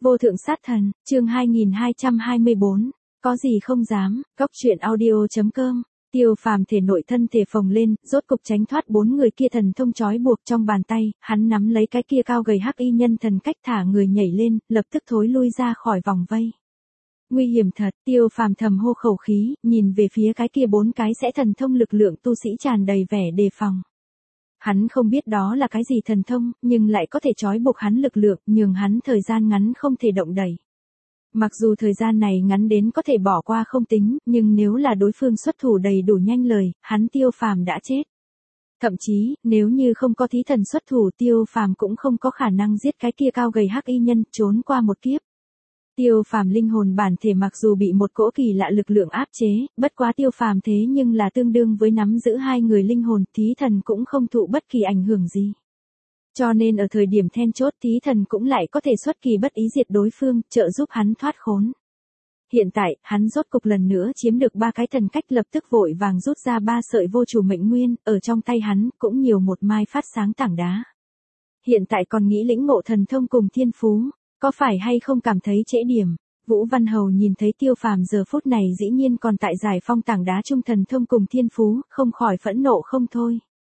Vô thượng sát thần, chương 2224, có gì không dám, Cóc truyện audio.com. Tiêu Phàm thể nội thân thể phồng lên, rốt cục tránh thoát bốn người kia thần thông trói buộc trong bàn tay, hắn nắm lấy cái kia cao gầy hắc y nhân thần cách thả người nhảy lên, lập tức thối lui ra khỏi vòng vây. Nguy hiểm thật, Tiêu Phàm thầm hô khẩu khí, nhìn về phía cái kia bốn cái sẽ thần thông lực lượng tu sĩ tràn đầy vẻ đề phòng. Hắn không biết đó là cái gì thần thông, nhưng lại có thể trói buộc hắn lực lượng, nhường hắn thời gian ngắn không thể động đẩy. Mặc dù thời gian này ngắn đến có thể bỏ qua không tính, nhưng nếu là đối phương xuất thủ đầy đủ nhanh lời, hắn Tiêu Phàm đã chết. Thậm chí, nếu như không có thí thần xuất thủ, Tiêu Phàm cũng không có khả năng giết cái kia cao gầy hắc y nhân, trốn qua một kiếp. Tiêu Phàm linh hồn bản thể mặc dù bị một cỗ kỳ lạ lực lượng áp chế, bất quá Tiêu Phàm thế nhưng là tương đương với nắm giữ hai người linh hồn, thí thần cũng không thụ bất kỳ ảnh hưởng gì. Cho nên ở thời điểm then chốt, thí thần cũng lại có thể xuất kỳ bất ý diệt đối phương, trợ giúp hắn thoát khốn. Hiện tại, hắn rốt cục lần nữa chiếm được ba cái thần cách, lập tức vội vàng rút ra ba sợi vô chủ mệnh nguyên, ở trong tay hắn cũng nhiều một mai phát sáng tảng đá. Hiện tại còn nghĩ lĩnh ngộ thần thông cùng thiên phú. Có phải hay không cảm thấy trễ điểm? Vũ Văn Hầu nhìn thấy Tiêu Phàm giờ phút này dĩ nhiên còn tại giải phong tảng đá trung thần thông cùng thiên phú, không khỏi phẫn nộ không thôi.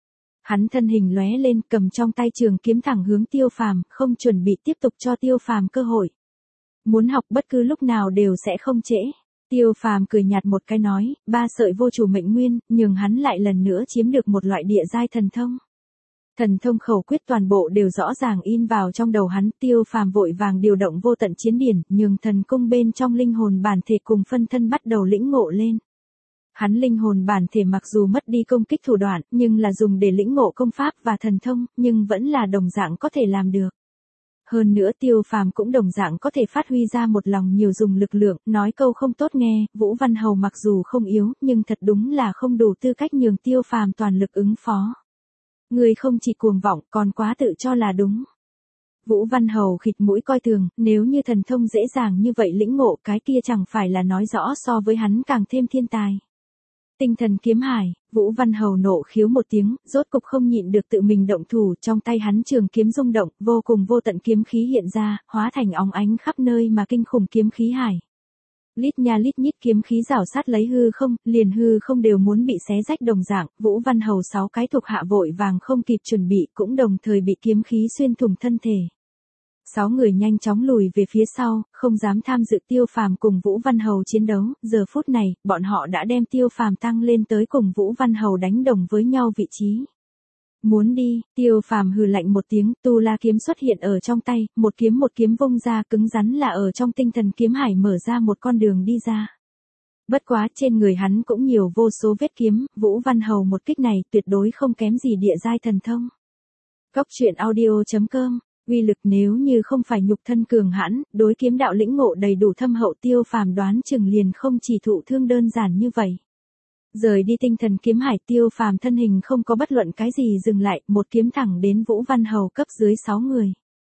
Hắn thân hình lóe lên, cầm trong tay trường kiếm thẳng hướng Tiêu Phàm, không chuẩn bị tiếp tục cho Tiêu Phàm cơ hội. Muốn học bất cứ lúc nào đều sẽ không trễ. Tiêu Phàm cười nhạt một cái nói, ba sợi vô chủ mệnh nguyên, nhường hắn lại lần nữa chiếm được một loại địa giai thần thông. Thần thông khẩu quyết toàn bộ đều rõ ràng in vào trong đầu hắn, Tiêu Phàm vội vàng điều động vô tận chiến điển, nhường thần cung bên trong linh hồn bản thể cùng phân thân bắt đầu lĩnh ngộ lên. Hắn linh hồn bản thể mặc dù mất đi công kích thủ đoạn, nhưng là dùng để lĩnh ngộ công pháp và thần thông, nhưng vẫn là đồng dạng có thể làm được. Hơn nữa Tiêu Phàm cũng đồng dạng có thể phát huy ra một lòng nhiều dùng lực lượng, nói câu không tốt nghe, Vũ Văn Hầu mặc dù không yếu, nhưng thật đúng là không đủ tư cách nhường Tiêu Phàm toàn lực ứng phó. Người không chỉ cuồng vọng, còn quá tự cho là đúng. Vũ Văn Hầu khịt mũi coi thường, nếu như thần thông dễ dàng như vậy lĩnh ngộ, cái kia chẳng phải là nói rõ so với hắn càng thêm thiên tài. Tinh thần kiếm hải, Vũ Văn Hầu nộ khiếu một tiếng, rốt cục không nhịn được tự mình động thủ, trong tay hắn trường kiếm rung động, vô cùng vô tận kiếm khí hiện ra, hóa thành óng ánh khắp nơi mà kinh khủng kiếm khí hải. Lít nha lít nhít kiếm khí rảo sát lấy hư không, liền hư không đều muốn bị xé rách đồng dạng, Vũ Văn Hầu 6 cái thuộc hạ vội vàng không kịp chuẩn bị, cũng đồng thời bị kiếm khí xuyên thủng thân thể. 6 người nhanh chóng lùi về phía sau, không dám tham dự Tiêu Phàm cùng Vũ Văn Hầu chiến đấu, giờ phút này, bọn họ đã đem Tiêu Phàm tăng lên tới cùng Vũ Văn Hầu đánh đồng với nhau vị trí. Muốn đi, Tiêu Phàm hừ lạnh một tiếng, tu la kiếm xuất hiện ở trong tay, một kiếm vung ra, cứng rắn là ở trong tinh thần kiếm hải mở ra một con đường đi ra. Bất quá trên người hắn cũng nhiều vô số vết kiếm, Vũ Văn Hầu một kích này tuyệt đối không kém gì địa giai thần thông. Cóc truyện audio.com, uy lực nếu như không phải nhục thân cường hãn, đối kiếm đạo lĩnh ngộ đầy đủ thâm hậu, Tiêu Phàm đoán chừng liền không chỉ thụ thương đơn giản như vậy. Rời đi tinh thần kiếm hải, Tiêu Phàm thân hình không có bất luận cái gì dừng lại, một kiếm thẳng đến Vũ Văn Hầu cấp dưới 6 người.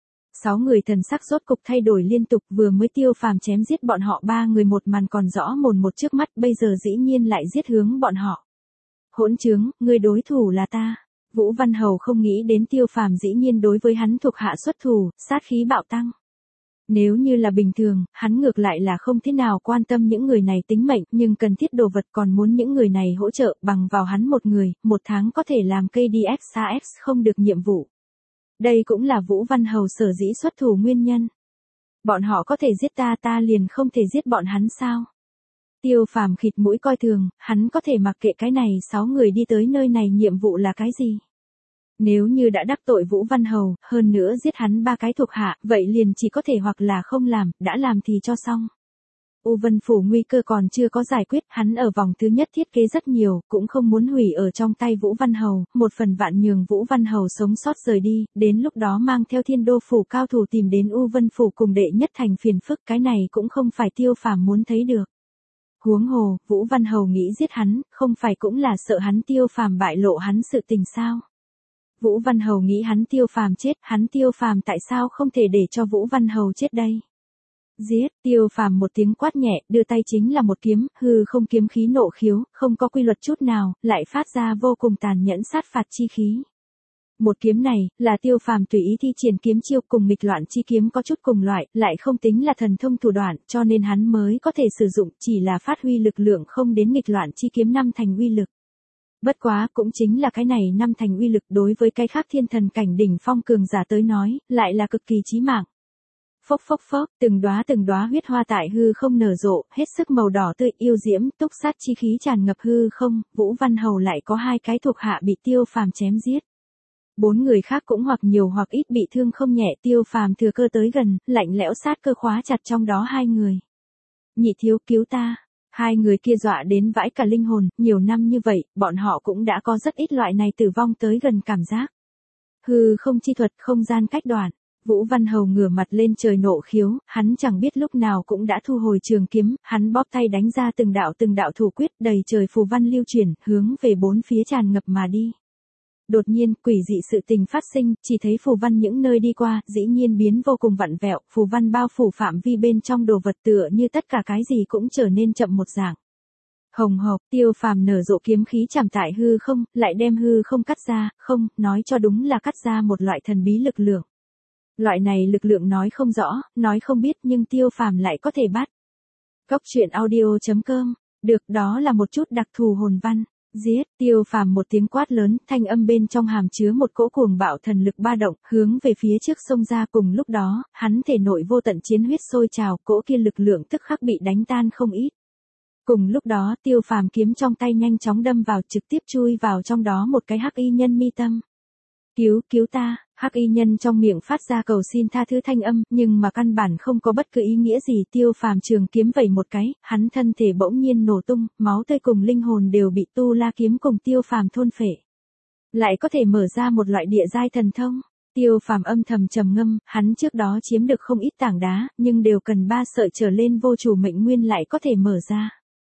6 người thần sắc rốt cục thay đổi liên tục, vừa mới Tiêu Phàm chém giết bọn họ 3 người một màn còn rõ mồn một trước mắt, bây giờ dĩ nhiên lại giết hướng bọn họ. Hỗn trướng, người đối thủ là ta. Vũ Văn Hầu không nghĩ đến Tiêu Phàm dĩ nhiên đối với hắn thuộc hạ xuất thủ, sát khí bạo tăng. Nếu như là bình thường, hắn ngược lại là không thế nào quan tâm những người này tính mệnh, nhưng cần thiết đồ vật còn muốn những người này hỗ trợ, bằng vào hắn một người, một tháng có thể làm KDX SAX không được nhiệm vụ. Đây cũng là Vũ Văn Hầu sở dĩ xuất thủ nguyên nhân. Bọn họ có thể giết ta, ta liền không thể giết bọn hắn sao? Tiêu Phàm khịt mũi coi thường, hắn có thể mặc kệ cái này 6 người đi tới nơi này nhiệm vụ là cái gì? Nếu như đã đắc tội Vũ Văn Hầu, hơn nữa giết hắn 3 cái thuộc hạ, vậy liền chỉ có thể hoặc là không làm, đã làm thì cho xong. U Vân Phủ nguy cơ còn chưa có giải quyết, hắn ở vòng thứ nhất thiết kế rất nhiều, cũng không muốn hủy ở trong tay Vũ Văn Hầu, một phần vạn nhường Vũ Văn Hầu sống sót rời đi, đến lúc đó mang theo Thiên Đô Phủ cao thủ tìm đến U Vân Phủ cùng đệ nhất thành phiền phức, cái này cũng không phải Tiêu Phàm muốn thấy được. Huống hồ, Vũ Văn Hầu nghĩ giết hắn, không phải cũng là sợ hắn Tiêu Phàm bại lộ hắn sự tình sao? Vũ Văn Hầu nghĩ hắn Tiêu Phàm chết, hắn Tiêu Phàm tại sao không thể để cho Vũ Văn Hầu chết đây? Giết, Tiêu Phàm một tiếng quát nhẹ, đưa tay chính là một kiếm, hư không kiếm khí nộ khiếu, không có quy luật chút nào, lại phát ra vô cùng tàn nhẫn sát phạt chi khí. Một kiếm này, là Tiêu Phàm tùy ý thi triển kiếm chiêu cùng nghịch loạn chi kiếm có chút cùng loại, lại không tính là thần thông thủ đoạn, cho nên hắn mới có thể sử dụng, chỉ là phát huy lực lượng không đến nghịch loạn chi kiếm năm thành uy lực. Bất quá, cũng chính là cái này năm thành uy lực đối với cái khác thiên thần cảnh đỉnh phong cường giả tới nói, lại là cực kỳ chí mạng. Phốc phốc phốc, từng đóa huyết hoa tại hư không nở rộ, hết sức màu đỏ tươi yêu diễm, túc sát chi khí tràn ngập hư không, Vũ Văn Hầu lại có 2 cái thuộc hạ bị Tiêu Phàm chém giết. 4 người khác cũng hoặc nhiều hoặc ít bị thương không nhẹ, Tiêu Phàm thừa cơ tới gần, lạnh lẽo sát cơ khóa chặt trong đó 2 người. Nhị thiếu cứu ta. 2 người kia dọa đến vãi cả linh hồn, nhiều năm như vậy, bọn họ cũng đã có rất ít loại này tử vong tới gần cảm giác. Hư không chi thuật không gian cách đoạn. Vũ Văn Hầu ngửa mặt lên trời nộ khiếu, hắn chẳng biết lúc nào cũng đã thu hồi trường kiếm, hắn bóp tay đánh ra từng đạo thủ quyết, đầy trời phù văn lưu chuyển, hướng về 4 phía tràn ngập mà đi. Đột nhiên, quỷ dị sự tình phát sinh, chỉ thấy phù văn những nơi đi qua, dĩ nhiên biến vô cùng vặn vẹo, phù văn bao phủ phạm vi bên trong đồ vật tựa như tất cả cái gì cũng trở nên chậm một dạng. Hồng hộc, Tiêu Phàm nở rộ kiếm khí chạm tại hư không, lại đem hư không cắt ra, không, nói cho đúng là cắt ra một loại thần bí lực lượng. Loại này lực lượng nói không rõ, nói không biết nhưng Tiêu Phàm lại có thể bắt. Cốc truyện audio.com, được đó là một chút đặc thù hồn văn. Giết, Tiêu Phàm một tiếng quát lớn, thanh âm bên trong hàm chứa một cỗ cuồng bạo thần lực ba động, hướng về phía trước xông ra, cùng lúc đó, hắn thể nội vô tận chiến huyết sôi trào, cỗ kia lực lượng tức khắc bị đánh tan không ít. Cùng lúc đó, Tiêu Phàm kiếm trong tay nhanh chóng đâm vào, trực tiếp chui vào trong đó một cái hắc y nhân mi tâm. Cứu ta, hắc y nhân trong miệng phát ra cầu xin tha thứ thanh âm, nhưng mà căn bản không có bất cứ ý nghĩa gì. Tiêu Phàm trường kiếm vẩy một cái, hắn thân thể bỗng nhiên nổ tung, máu tươi cùng linh hồn đều bị tu la kiếm cùng Tiêu Phàm thôn phệ. Lại có thể mở ra một loại địa giai thần thông. Tiêu Phàm âm thầm trầm ngâm, hắn trước đó chiếm được không ít tảng đá, nhưng đều cần 3 sợi trở lên vô chủ mệnh nguyên lại có thể mở ra.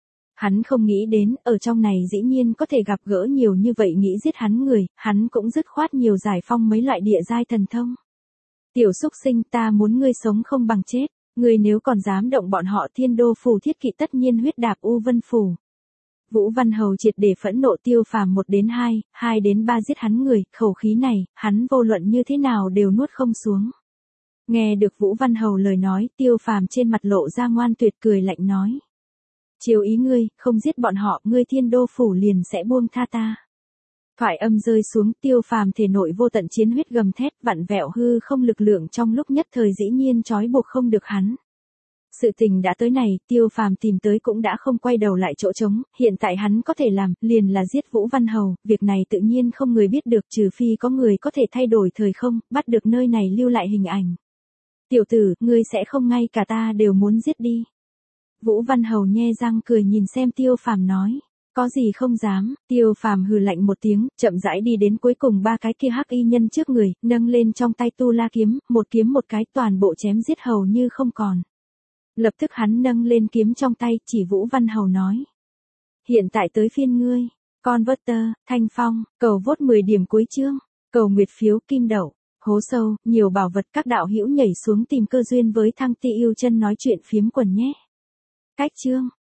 Hắn không nghĩ đến, ở trong này dĩ nhiên có thể gặp gỡ nhiều như vậy nghĩ giết hắn người, hắn cũng dứt khoát nhiều giải phong mấy loại địa giai thần thông. Tiểu xúc sinh, ta muốn ngươi sống không bằng chết, ngươi nếu còn dám động bọn họ Thiên Đô phủ thiết kỵ tất nhiên huyết đạp U Vân phủ. Vũ Văn Hầu triệt để phẫn nộ. Tiêu Phàm 1 đến 2, 2 đến 3 giết hắn người, khẩu khí này, hắn vô luận như thế nào đều nuốt không xuống. Nghe được Vũ Văn Hầu lời nói, Tiêu Phàm trên mặt lộ ra ngoan tuyệt cười lạnh nói. Chiếu ý ngươi, không giết bọn họ, ngươi Thiên Đô phủ liền sẽ buông tha ta. Thoại âm rơi xuống, Tiêu Phàm thể nội vô tận chiến huyết gầm thét, vặn vẹo hư không lực lượng trong lúc nhất thời dĩ nhiên trói buộc không được hắn. Sự tình đã tới này, Tiêu Phàm tìm tới cũng đã không quay đầu lại chỗ trống, hiện tại hắn có thể làm, liền là giết Vũ Văn Hầu, việc này tự nhiên không người biết được trừ phi có người có thể thay đổi thời không, bắt được nơi này lưu lại hình ảnh. Tiểu tử, ngươi sẽ không ngay cả ta đều muốn giết đi. Vũ Văn Hầu nhe răng cười nhìn xem Tiêu Phàm nói. Có gì không dám. Tiêu Phàm hừ lạnh một tiếng, chậm rãi đi đến cuối cùng 3 cái kia hắc y nhân trước người, nâng lên trong tay tu la kiếm, một kiếm một cái toàn bộ chém giết hầu như không còn. Lập tức hắn nâng lên kiếm trong tay, chỉ Vũ Văn Hầu nói. Hiện tại tới phiên ngươi. Converter, Thanh Phong, cầu vote 10 điểm cuối chương, cầu nguyệt phiếu kim đậu, hố sâu, nhiều bảo vật. Các đạo hữu nhảy xuống tìm cơ duyên với Thăng Ti Yêu Chân nói chuyện phiếm quần nhé. Cách chương